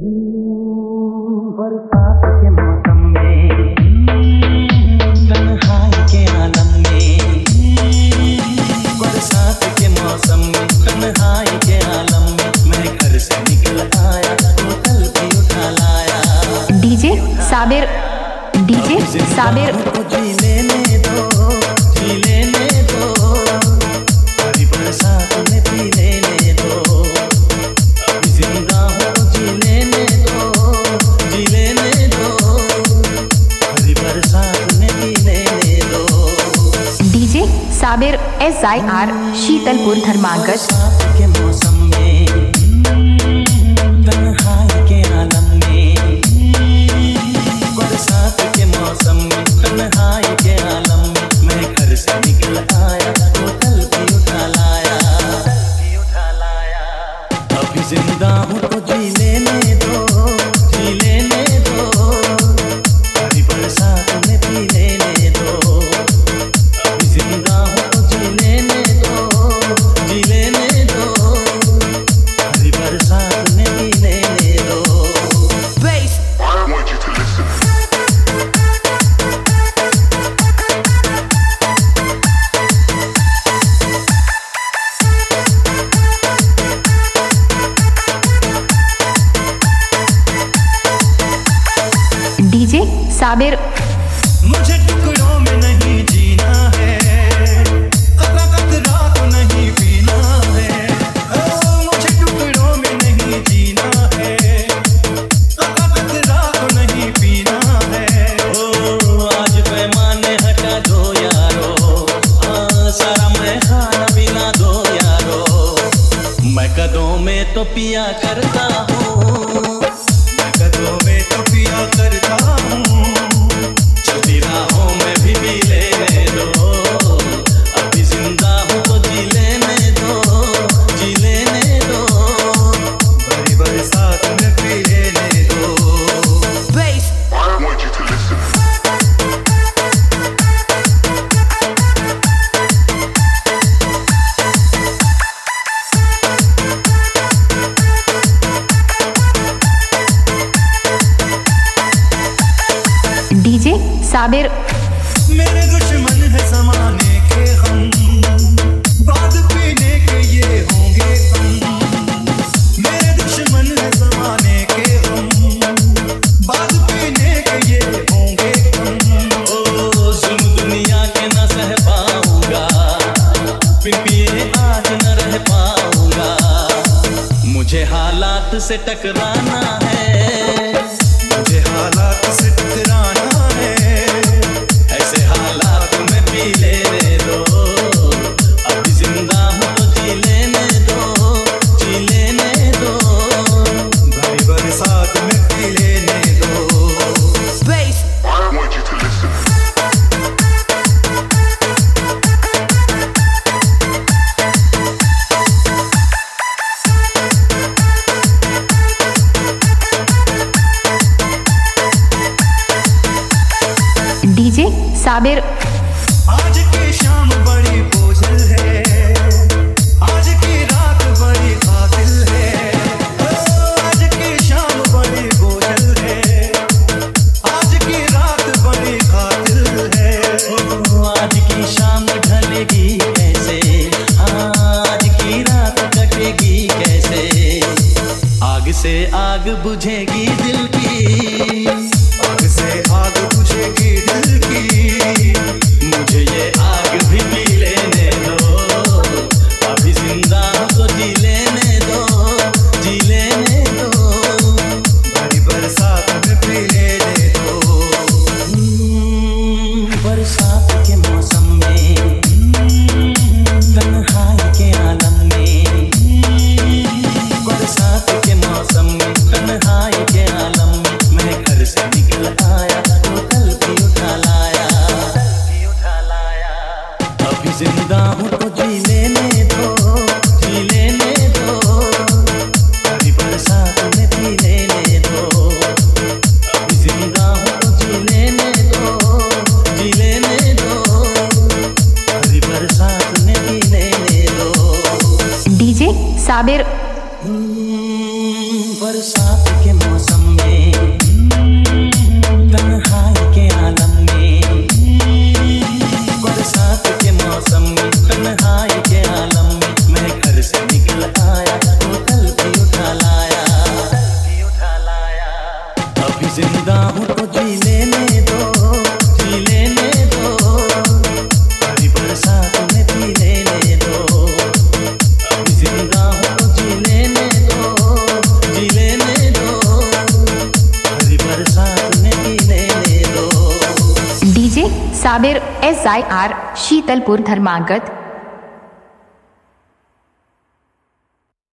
बरसात के मौसम में तन्हाई के आलम में, बरसात के मौसम में तन्हाई के आलम में मैं घर से निकल आया, बोतल भी उठा लाया। डीजे साबिर, डीजे साबिर जी लेने दो, जी लेने दो, हरी बरसात में पी लेने दो, अभी जिंदा हो जी लेने दो, जी लेने दो, हरी बरसात में पी लेने दो। डीजे साबिर SIR शीतलपुर धर्मांगत। बरसात के मौसम में तन्हाई के आलम में, बरसात के मौसम में तन्हाई के आलम में मैं घर से निकल आया, बोतल भी उठा लाया, अभी जिंदा हूँ तो जी लेने दो, जी लेने दो, हरी बरसात में पी लेने दो, अभी जिंदा हूँ तो जी लेने दो, जी लेने दो, हरी बरसात में पी लेने दो। I want you to listen. DJ Sabir मुझे टुकड़ों में नहीं जीना है, रात नहीं पीना है, मुझे टुकड़ों में नहीं जीना है, रात नहीं पीना है। ओ आज पैमाने हटा दो यारो, सारा मैं खाना पीना दो यारो, मैं कदों में तो पिया करता हूँ, मैं कदों में तो पिया करता हूँ, चलती राहों में भी पी लेने दो, अभी जिंदा हूँ तो जी लेने दो, जी लेने दो, भरी बरसात में पी लेने दो। I want you to listen. DJ Sabir मेरे दुश्मन है ज़माने के हम, बाद पीने के ये होंगे कम, मेरे दुश्मन है ज़माने के हम, बाद पीने के ये होंगे कम। ओ सुन दुनिया के न सह पाऊंगा, फिर पिए आज न रह पाऊंगा, मुझे हालात से टकराना है, मुझे हालात से टकराना है, ऐसे हालात में पी लेने दो, अभी जिंदा हूँ तो जी लेने दो, जी लेने दो, भरी बरसात में पी लेने दो। I want you to listen. DJ Sabir आज की शाम बड़ी बोझल है, आज की रात बड़ी कातिल है, आज की शाम बड़ी बोझल है, आज की रात बड़ी कातिल है, आज की शाम ढलेगी कैसे, आज की रात कटेगी कैसे, आग से आग बुझेगी दिल की, आग से आग बुझेगी दिल की, मुझे ये आग भी पी लेने दो, अभी जिंदा हूँ तो जी लेने दो, जी लेने दो, भरी बरसात में पी लेने दो। बरसात के मौसम में तन्हाई के आलम में, बरसात के मौसम में तन्हाई के आलम में मैं घर से निकल आया, बोतल भी उठा लाया, अभी जिंदा हूँ तो जी लेने दो, जी लेने दो, हरी बरसात में पी लेने दो, अभी जिंदा हूँ तो जी लेने दो, जी लेने दो, हरी बरसात में पी लेने दो। डीजे साबिर बरसात के मौसम साबिर SIR शीतलपुर धर्मागत।